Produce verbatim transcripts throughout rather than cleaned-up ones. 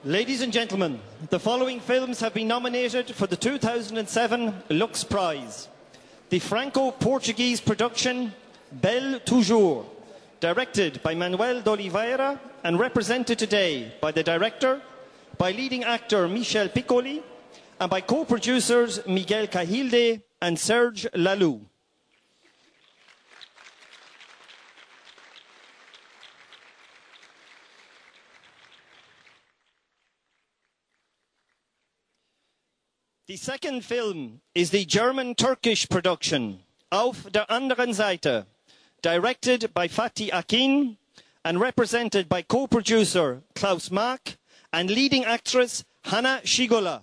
Ladies and gentlemen, the following films have been nominated for the two thousand seven Lux Prize. The Franco-Portuguese production Belle Toujours, directed by Manuel de Oliveira and represented today by the director, by leading actor Michel Piccoli, and by co-producers Miguel Cahilde and Serge Laloux. The second film is the German-Turkish production Auf der anderen Seite, directed by Fatih Akin and represented by co-producer Klaus Mack and leading actress Hannah Shigola.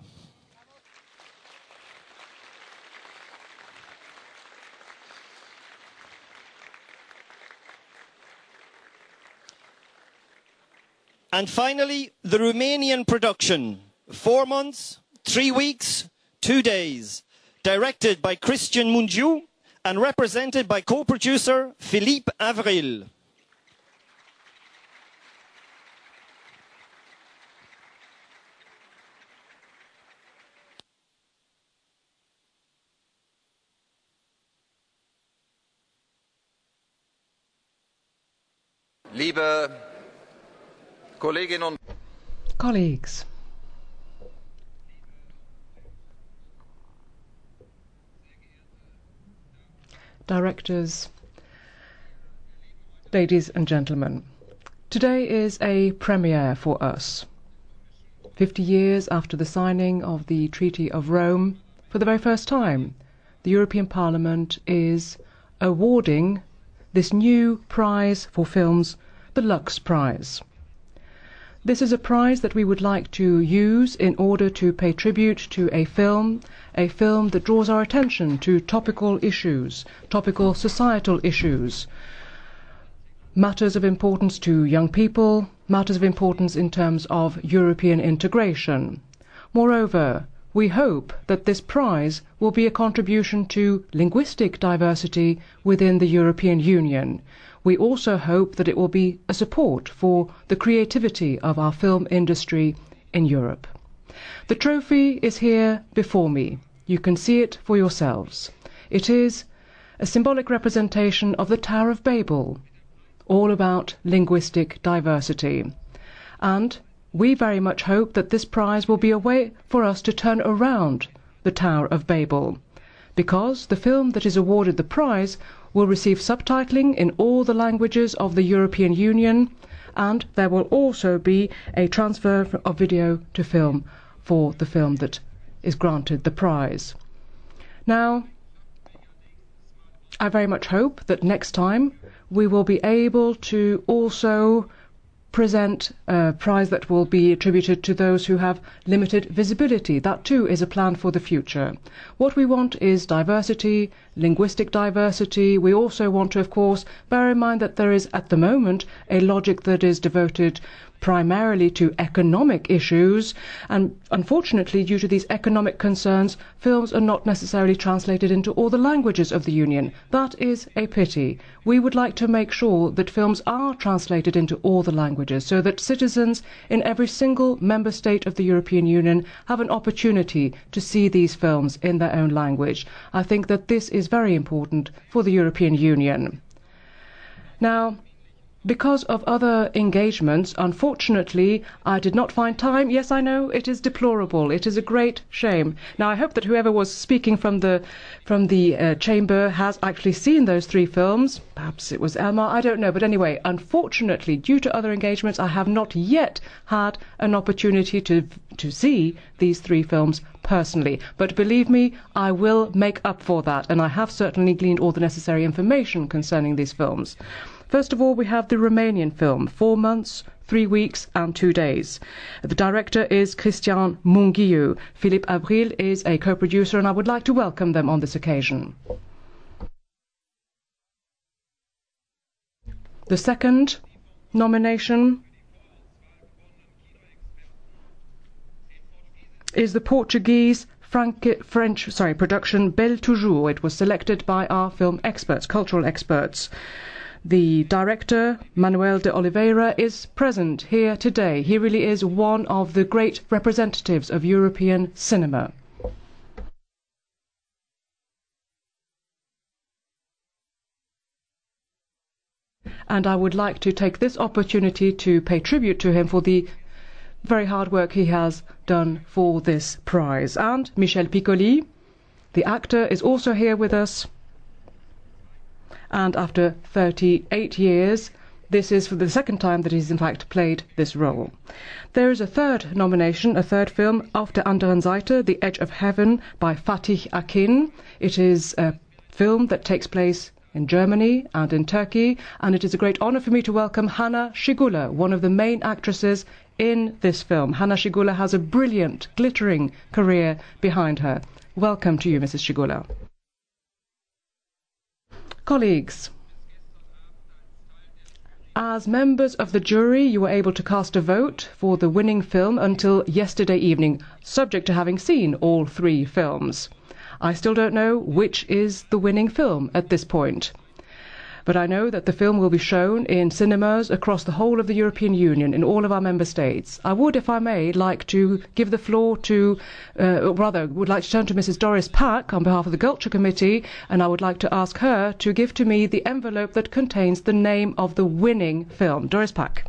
And finally, the Romanian production, Four Months, Three Weeks, Two Days, directed by Christian Mungiu and represented by co-producer Philippe Avril. Liebe Kolleginnen und Colleagues, directors, ladies and gentlemen, today is a premiere for us. Fifty years after the signing of the Treaty of Rome, for the very first time, the European Parliament is awarding this new prize for films, the Lux Prize. This is a prize that we would like to use in order to pay tribute to a film, a film that draws our attention to topical issues, topical societal issues, matters of importance to young people, matters of importance in terms of European integration. Moreover, we hope that this prize will be a contribution to linguistic diversity within the European Union. We also hope that it will be a support for the creativity of our film industry in Europe. The trophy is here before me. You can see it for yourselves. It is a symbolic representation of the Tower of Babel, all about linguistic diversity. And we very much hope that this prize will be a way for us to turn around the Tower of Babel, because the film that is awarded the prize will receive subtitling in all the languages of the European Union, and there will also be a transfer of video to film for the film that is granted the prize. Now, I very much hope that next time we will be able to also present a prize that will be attributed to those who have limited visibility. That too is a plan for the future. What we want is diversity, linguistic diversity. We also want to, of course, bear in mind that there is at the moment a logic that is devoted primarily to economic issues, and unfortunately due to these economic concerns films are not necessarily translated into all the languages of the Union. That is a pity. We would like to make sure that films are translated into all the languages so that citizens in every single member state of the European Union have an opportunity to see these films in their own language. I think that this is very important for the European Union. Now, because of other engagements, unfortunately, I did not find time. Yes, I know, it is deplorable. It is a great shame. Now, I hope that whoever was speaking from the from the uh, chamber has actually seen those three films. Perhaps it was Elmar, I don't know. But anyway, unfortunately, due to other engagements, I have not yet had an opportunity to to see these three films personally. But believe me, I will make up for that, and I have certainly gleaned all the necessary information concerning these films. First of all, we have the Romanian film, Four Months, Three Weeks and Two Days. The director is Christian Mungiu. Philippe Avril is a co-producer, and I would like to welcome them on this occasion. The second nomination is the Portuguese Frank French sorry, production Belle Toujours. It was selected by our film experts, cultural experts. The director, Manuel de Oliveira, is present here today. He really is one of the great representatives of European cinema. And I would like to take this opportunity to pay tribute to him for the very hard work he has done for this prize. And Michel Piccoli, the actor, is also here with us. And after thirty-eight years, this is for the second time that he's in fact played this role. There is a third nomination, a third film, Auf der anderen Seite, The Edge of Heaven, by Fatih Akin. It is a film that takes place in Germany and in Turkey, and it is a great honour for me to welcome Hanna Schygulla, one of the main actresses in this film. Hanna Schygulla has a brilliant, glittering career behind her. Welcome to you, Missus Schygulla. Colleagues, as members of the jury, you were able to cast a vote for the winning film until yesterday evening, subject to having seen all three films. I still don't know which is the winning film at this point, but I know that the film will be shown in cinemas across the whole of the European Union, in all of our member states. I would, if I may, like to give the floor to, uh, or rather, would like to turn to Missus Doris Pack on behalf of the Culture Committee, and I would like to ask her to give to me the envelope that contains the name of the winning film. Doris Pack.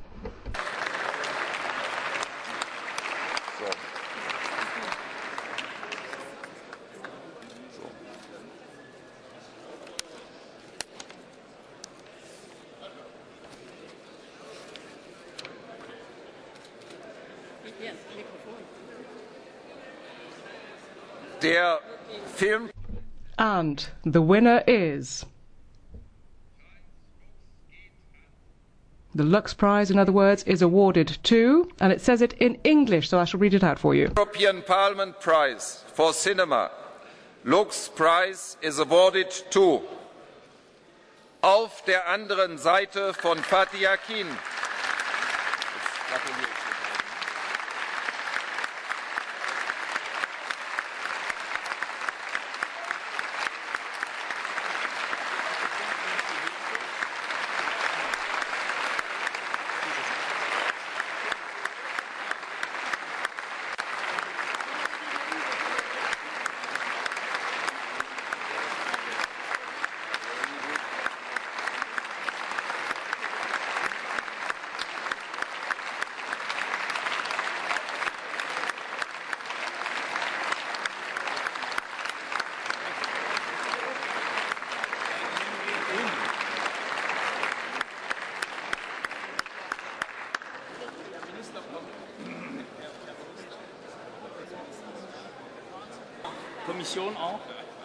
Der Film And the winner is the Lux Prize, in other words, is awarded to, and it says it in English, so I shall read it out for you. European Parliament Prize for Cinema. Lux Prize is awarded to Auf der anderen Seite von Fatih Akin. Kommission auch.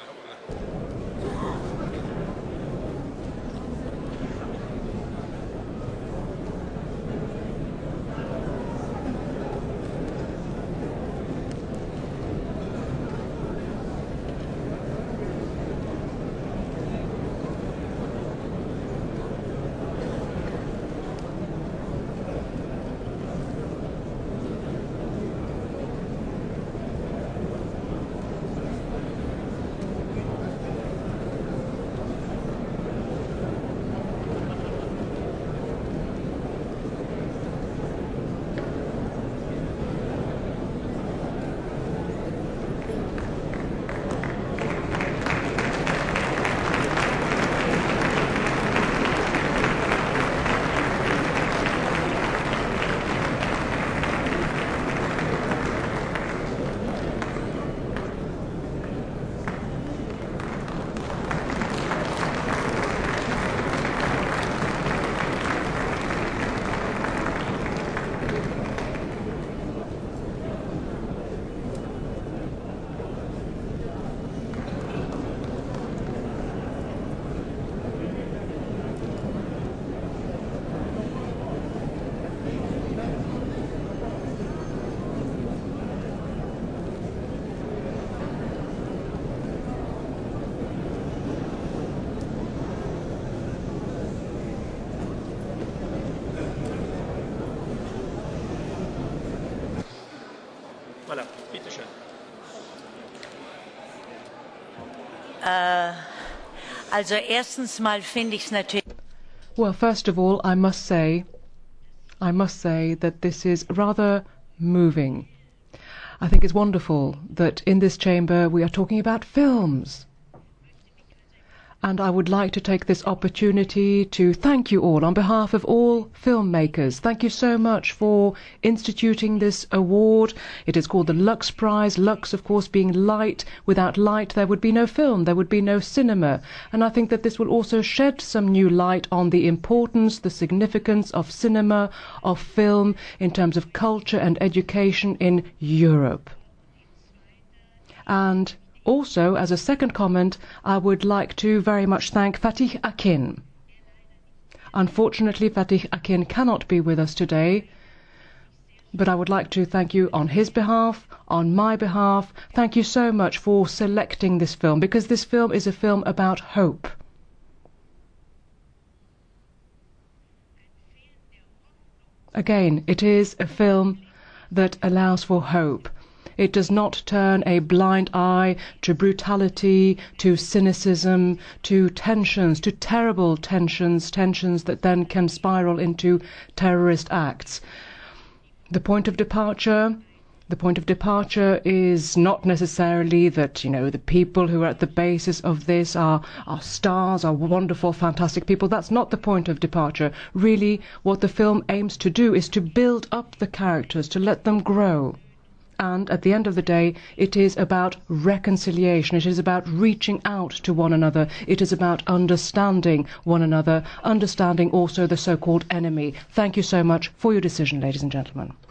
Voilà, bitte schön. Äh, also erstens mal finde ich es natürlich. Well, first of all, I must say, I must say that this is rather moving. I think it's wonderful that in this chamber we are talking about films. And I would like to take this opportunity to thank you all on behalf of all filmmakers. Thank you so much for instituting this award. It is called the Lux Prize. Lux, of course, being light. Without light, there would be no film, there would be no cinema. And I think that this will also shed some new light on the importance, the significance of cinema, of film, in terms of culture and education in Europe. And also, as a second comment, I would like to very much thank Fatih Akin. Unfortunately, Fatih Akin cannot be with us today, but I would like to thank you on his behalf, on my behalf. Thank you so much for selecting this film, because this film is a film about hope. Again, it is a film that allows for hope. It does not turn a blind eye to brutality, to cynicism, to tensions, to terrible tensions, tensions that then can spiral into terrorist acts. The point of departure, the point of departure is not necessarily that, you know, the people who are at the basis of this are, are stars, are wonderful, fantastic people. That's not the point of departure. Really, what the film aims to do is to build up the characters, to let them grow. And at the end of the day, it is about reconciliation. It is about reaching out to one another. It is about understanding one another, understanding also the so-called enemy. Thank you so much for your decision, ladies and gentlemen.